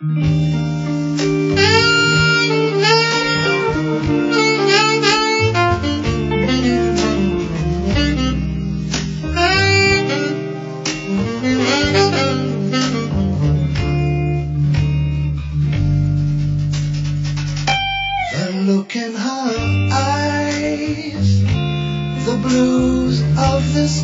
Look in her eyes, the blues of the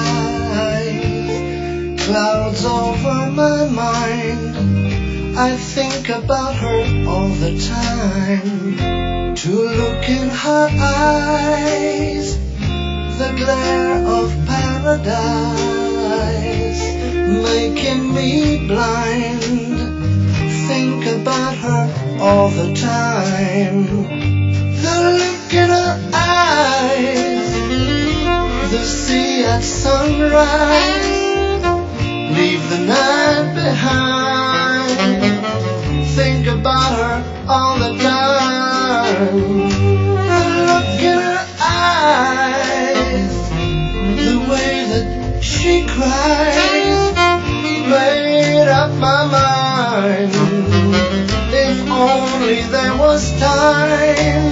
skies, clouds over my mind. I think about her all the time. To look in her eyes, the glare of paradise, making me blind. Think about her all the time. The look in her eyes, the sea at sunrise, leave the night behind. Think about her all the time. The look in her eyes, the way that she cries, made up my mind. If only there was time.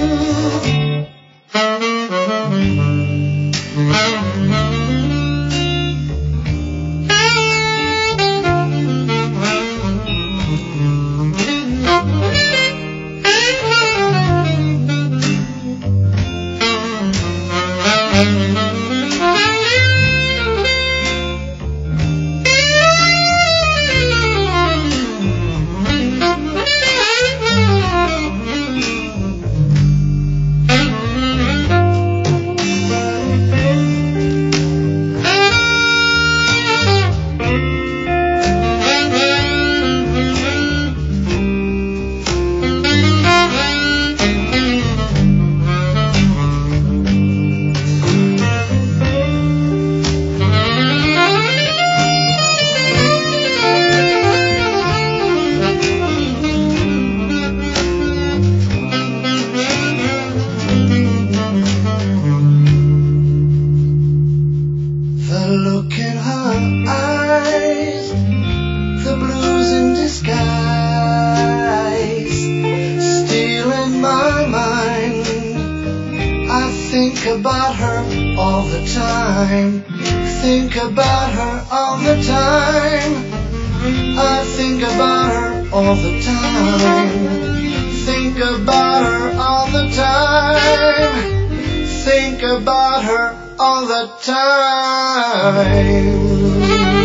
Look in her eyes, the blues in disguise, stealing my mind. I think about her all the time. Think about her all the time. I think about her all the time. Think about her all the time. Think about her all the time.